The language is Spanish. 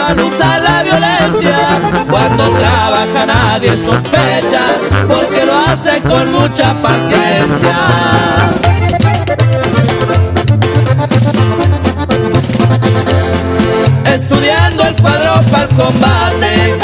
mal usar la violencia. Cuando trabaja nadie sospecha, porque lo hace con mucha paciencia. Estudiando el cuadro para el combate,